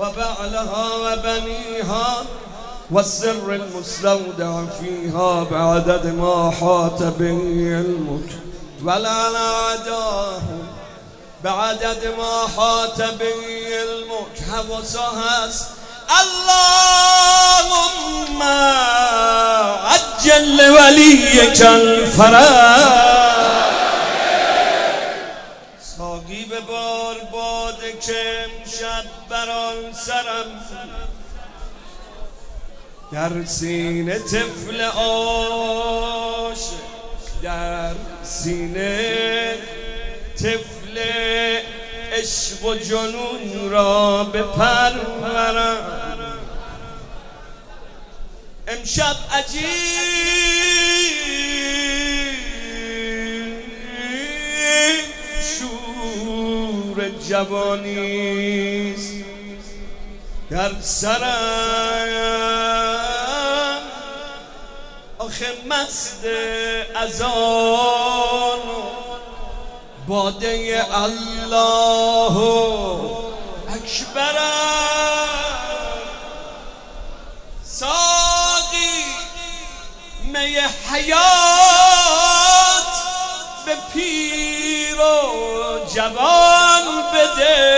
وبعلها وبنيها والسر المستودع فيها بعدد ما حاط به علمك ولعن أعداهم بعدد ما حاط به علمك. حواسا هست اللهم عجل وليك الفرج. ساقی به بار باده که امشب بران سرم در سینه طفل عاشق، در سینه طفل عشق و جنون را بپرورم. امشب عجیب شور جوانیست در سرم، آخه مست اذان باده الله اکبرم. ساقی می حیات به پیر و جوان بده،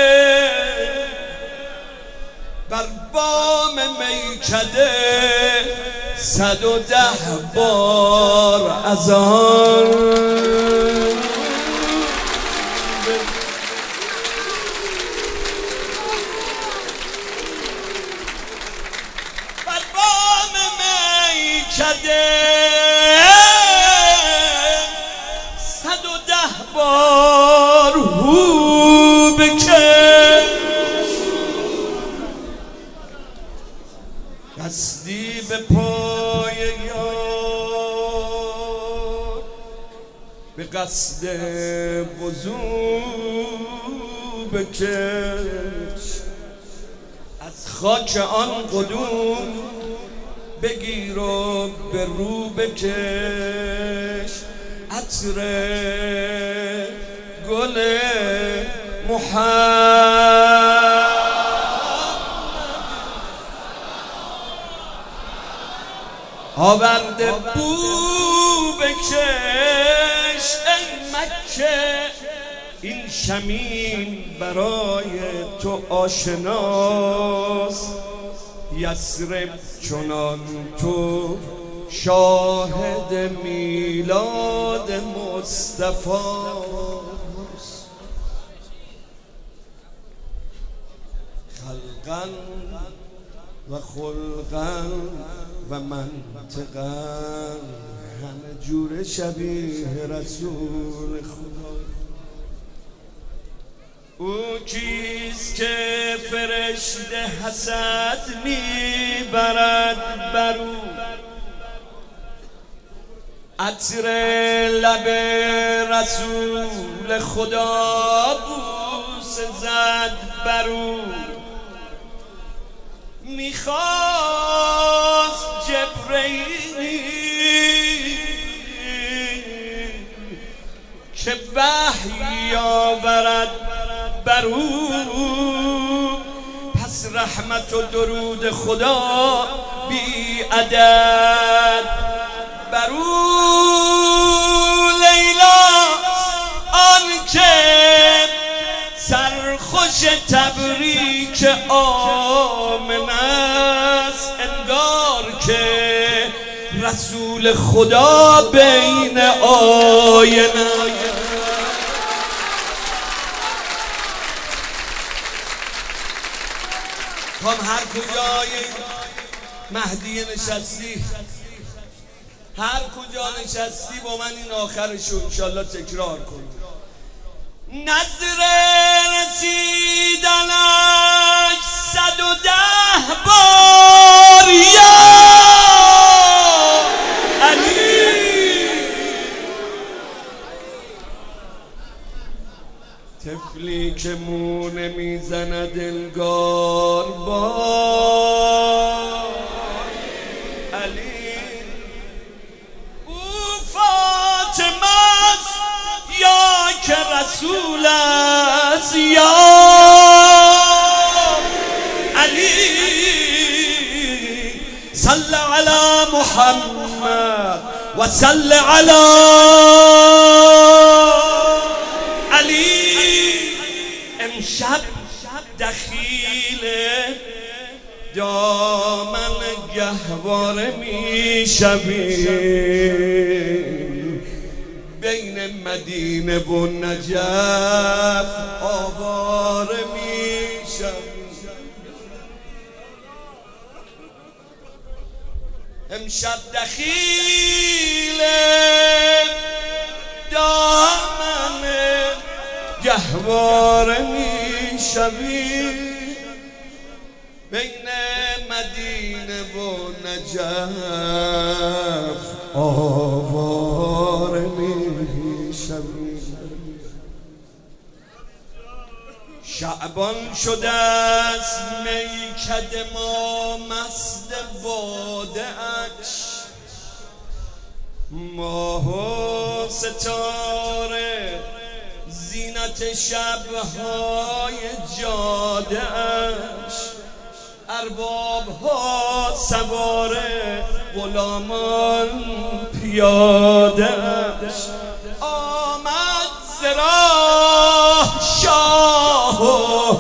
بر بام میکده 110 بار اذان. بر بام میکده 110 بار هو بکش. دستی به پای یار به قصد وضو بکش، از خاک آن قدوم بگیر و به رو بکش. عطر گل محمد آورده بو بکش. ای مکه این شمیم برای تو آشناست، یثرب چنان تو شاهد میلاد مصطفاست. خلقا و خلقا و منطقا همه جور شبیه رسول خدا. او کیست که فرشته حسد میبرد برو، عطر لب رسول خدا بوس زد برو. میخواست جبرئیل که وحی آورد برو، پس رحمت و درود خدا بی عدد برو. لیلا آن که سرخوش تبریک آمن است، انگار که رسول خدا بین آینه. هر کجای مهدی نشستی، هر کجا نشستی با من این آخرشو انشالله تکرار کن. نظر رسیدنش 110 بار یا علی. طفلی که مو نمیزند انگار با علی، او فاطمه است یا که رسول است یا و صل علی علی. امشب دخیل دامن گهواره می شویم، بین مدینه و نجف آواره می شویم. امشب دخیل دامن گهواره می شویم، بین مدینه و نجف آواره می شویم. شعبان شده است میکده ما مست باده اش، ماه و ستاره زینت شبهای جاده اش، ارباب ها سواره غلامان پیاده اش. آمد ز راه شاه و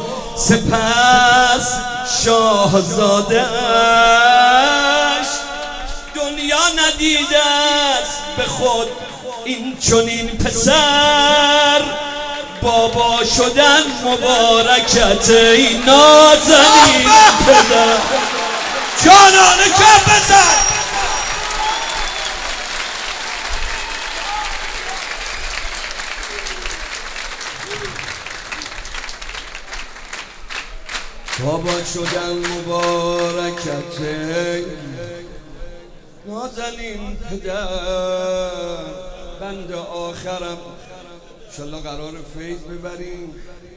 سپس شاهزاده اش، دنیا ندیده است به خود این چنین پسر، بابا شدن مبارکت ای نازنین پدر. جانان کف بزن. بابا شدن مبارکت ای نازنین پدر. بند آخرم انشالله قرار فیض ببریم.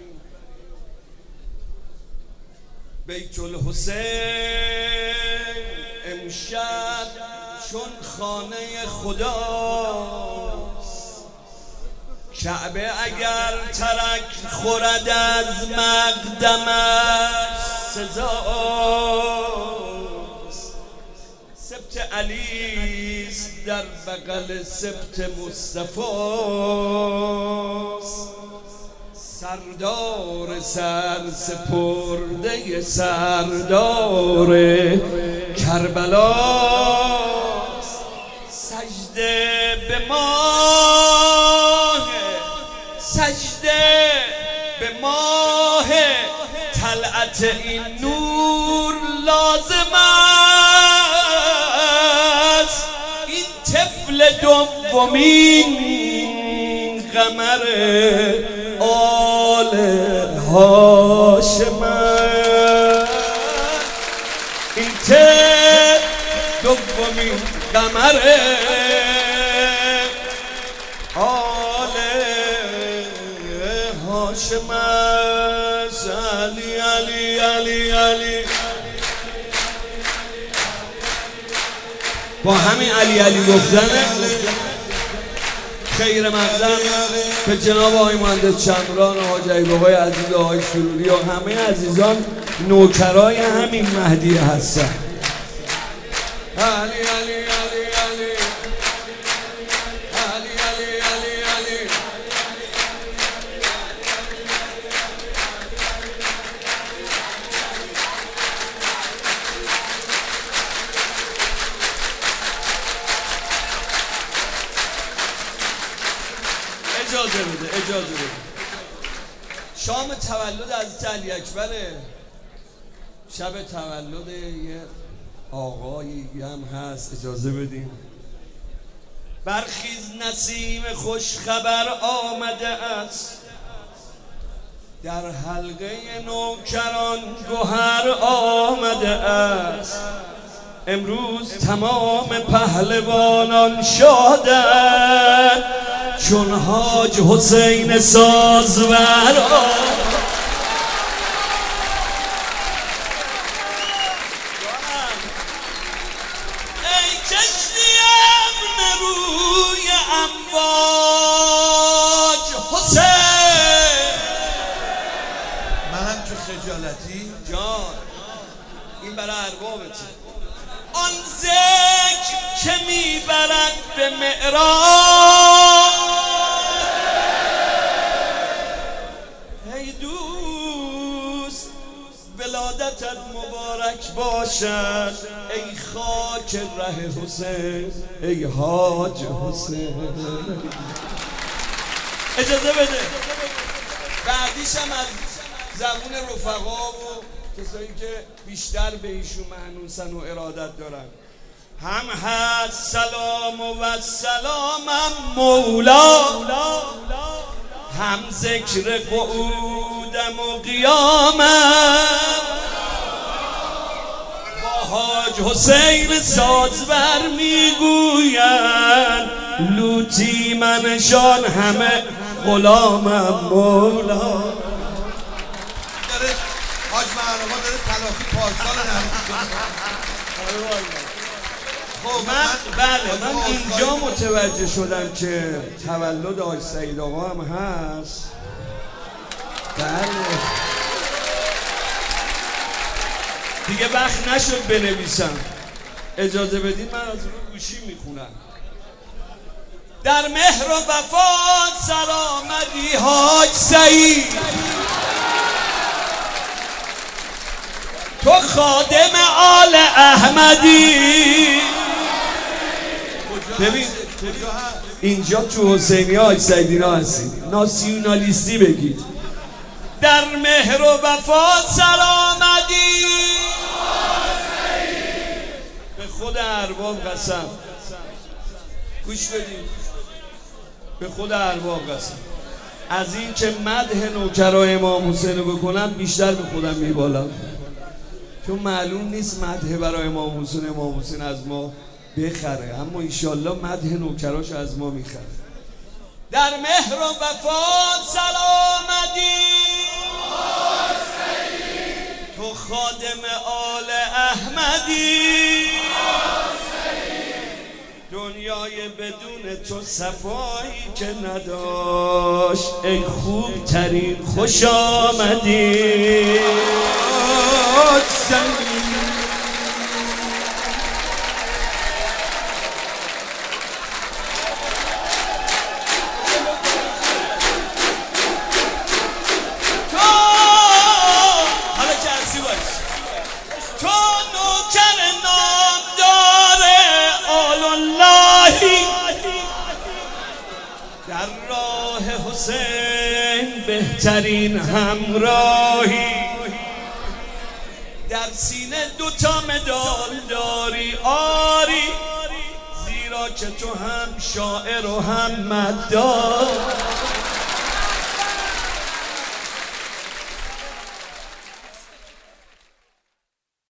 بیت الحسین امشب چون خانه خداست، کعبه اگر ترک خورد از مقدمش سزاست. سبت علیست در بغل سبت مصطفاست، سردار سرسپرده سردار کربلاست. سجده به ماه، سجده به ماه طلعت این نور لازم است. این طفل دومین قمر آل هاشم است. این طفل دومین قمر آل هاشم است. علی علی علی علی. با همین علی علی گفتن خیر مقدم به جناب آقای مهندس چمران و حاج ایوب آقای عزیز و آقای سروری و همه عزیزان نوکرای همین مهدی هستن. علی علی علی علی علی علی علی علی. اجازه بده اجازه بده. شام تولد حضرت علی اکبره، شب تولد یه آقایی هم هست، اجازه بدیم. برخیز نسیم خوش خبر آمده است، در حلقه نوکران گوهر آمده است. امروز تمام پهلوانان شادند، چون حاج حسین سازور ای کشتی امن روی امواج حسین. منم تو خجالتی جان این برای اربابته. آن ذکر که میبرد به معراج. ای دوست ولادتت مبارک باشد، ای خاک ره حسین، ای حاج حسین. اجازه بده بعدیشم از زبون رفقا و کسایی که بیشتر به ایشون معنوسن و ارادت دارن. هم هست سلام و سلامم مولا، هم ذکر قعودم و قیامم، با حاج حسین سازور میگوین لوتی منشان همه غلامم مولا. حاج محرما داره تلافی پارسال من اینجا متوجه شدم که تولد حاج سعید آقا هم هست. بله دیگه وقت نشد بنویسم، اجازه بدین من از رو گوشی میخونم. در مهر و وفات سلامتی حاج سعید، تو خادم آل احمدی. ببین اینجا تو حسینی حاج سعیدینا هستید، ناسیونالیستی بگید. در مهر و وفات سلامتی به خود ارباب قسم، گوش بدید، به خود ارباب قسم از این که مدح نوکرای امام حسین رو بکنم بیشتر به خودم میبالم، چون معلوم نیست مدح برای امام حسین از ما بخره، اما انشالله مدح نوکراش از ما میخره. در مهر و وفات سلامتی تو خادم آل احمدی، دنیای بدون تو صفایی که نداشت، ای خوب ترین خوش آمدی. در راه حسین بهترین همراهی، در سینه دوتا مدال داری آری، زیرا که تو هم شاعر و هم مداح.